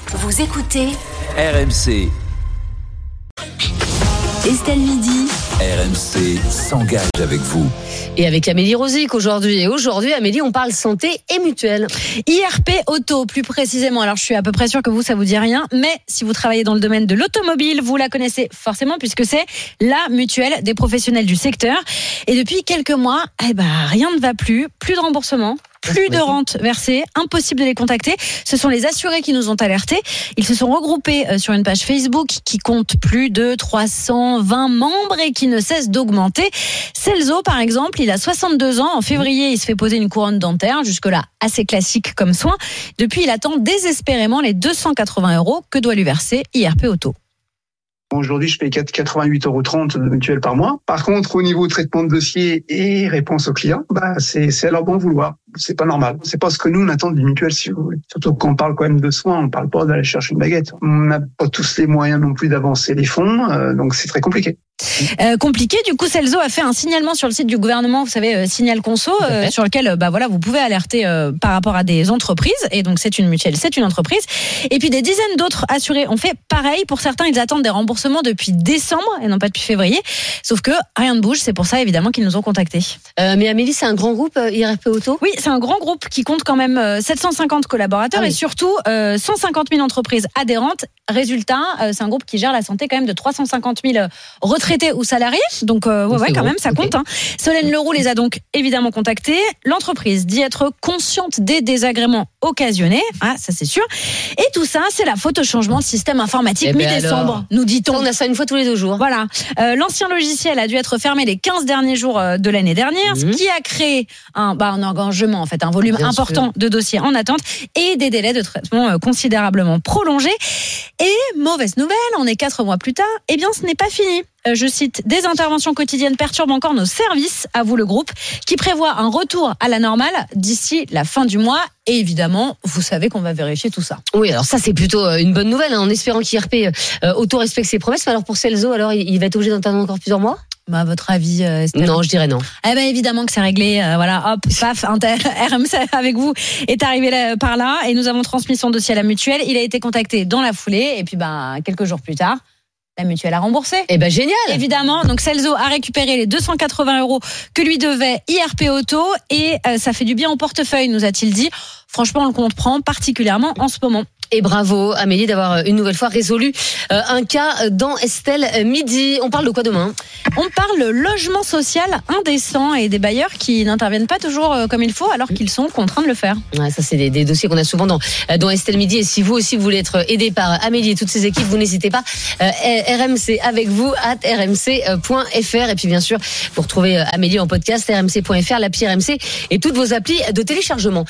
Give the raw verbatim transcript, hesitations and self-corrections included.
Vous écoutez R M C. Estelle Midi. R M C s'engage avec vous. Et avec Amélie Rosic aujourd'hui. Et aujourd'hui, Amélie, on parle santé et mutuelle. I R P Auto, plus précisément. Alors, je suis à peu près sûre que vous, ça vous dit rien. Mais si vous travaillez dans le domaine de l'automobile, vous la connaissez forcément puisque c'est la mutuelle des professionnels du secteur. Et depuis quelques mois, eh ben, rien ne va plus. Plus de remboursement. Plus de rente versée, impossible de les contacter. Ce sont les assurés qui nous ont alertés. Ils se sont regroupés sur une page Facebook qui compte plus de trois cent vingt membres et qui ne cesse d'augmenter. Celso, par exemple, il a soixante-deux ans. En février, il se fait poser une couronne dentaire. Jusque-là, assez classique comme soin. Depuis, il attend désespérément les deux cent quatre-vingts euros que doit lui verser I R P Auto. Aujourd'hui, je paye quatre-vingt-huit euros trente de mutuelle par mois. Par contre, au niveau traitement de dossier et réponse aux clients, bah, c'est, c'est à leur bon vouloir. C'est pas normal. C'est pas ce que nous, on attend d'une mutuelle, si vous voulez. Surtout quand on parle quand même de soins, on parle pas d'aller chercher une baguette. On n'a pas tous les moyens non plus d'avancer les fonds, euh, donc c'est très compliqué. Euh, compliqué. Du coup, Celso a fait un signalement sur le site du gouvernement, vous savez, euh, Signal Conso, euh, sur lequel, bah voilà, vous pouvez alerter euh, par rapport à des entreprises. Et donc, c'est une mutuelle, c'est une entreprise. Et puis, des dizaines d'autres assurés ont fait pareil. Pour certains, ils attendent des remboursements depuis décembre et non pas depuis février. Sauf que rien ne bouge. C'est pour ça, évidemment, qu'ils nous ont contactés. Euh, mais Amélie, c'est un grand groupe, euh, I R P Auto ? Oui, c'est un grand groupe qui compte quand même euh, sept cent cinquante collaborateurs ah oui. et surtout euh, cent cinquante mille entreprises adhérentes. Résultat, euh, c'est un groupe qui gère la santé quand même de trois cent cinquante mille retraités ou salariés. Donc, euh, ouais, ouais, quand gros. même, ça compte. Okay. Hein. Solène Leroux les a donc évidemment contactés. L'entreprise dit être consciente des désagréments occasionnés. Ah, ça c'est sûr. Et tout ça, c'est la faute au changement de système informatique eh mi-décembre, alors, nous dit-on. On a ça une fois tous les deux jours. Voilà. Euh, l'ancien logiciel a dû être fermé les quinze derniers jours de l'année dernière, mmh. ce qui a créé un, bah, un engagement, en fait, un volume Bien important sûr. de dossiers en attente et des délais de traitement considérablement prolongés. Et mauvaise nouvelle, on est quatre mois plus tard, eh bien ce n'est pas fini. Euh, je cite, des interventions quotidiennes perturbent encore nos services, avoue le groupe, qui prévoit un retour à la normale d'ici la fin du mois. Et évidemment, vous savez qu'on va vérifier tout ça. Oui, alors ça c'est plutôt une bonne nouvelle, hein, en espérant qu'I R P euh, Auto respecte ses promesses. Mais alors pour Celso, alors il va être obligé d'intervenir encore plusieurs mois ? Bah, à votre avis, euh, non, je dirais non. Eh ben évidemment que c'est réglé. Euh, voilà, hop, paf, Inter, R M C avec vous est arrivé là, par là et nous avons transmis son dossier à la mutuelle. Il a été contacté dans la foulée et puis bah quelques jours plus tard, la mutuelle a remboursé. Eh ben génial. Évidemment, donc Celso a récupéré les deux cent quatre-vingts euros que lui devait I R P Auto et euh, ça fait du bien au portefeuille, nous a-t-il dit. Franchement, on le comprend particulièrement en ce moment. Et bravo Amélie d'avoir une nouvelle fois résolu euh, un cas dans Estelle Midi. On parle de quoi demain ? On parle logement social indécent et des bailleurs qui n'interviennent pas toujours comme il faut alors qu'ils sont contraints de le faire. Ouais, ça c'est des, des dossiers qu'on a souvent dans, dans Estelle Midi. Et si vous aussi vous voulez être aidé par Amélie et toutes ses équipes, vous n'hésitez pas. Euh, R M C avec vous at r m c point f r. Et puis bien sûr, vous retrouvez Amélie en podcast r m c point f r, l'appli R M C et toutes vos applis de téléchargement.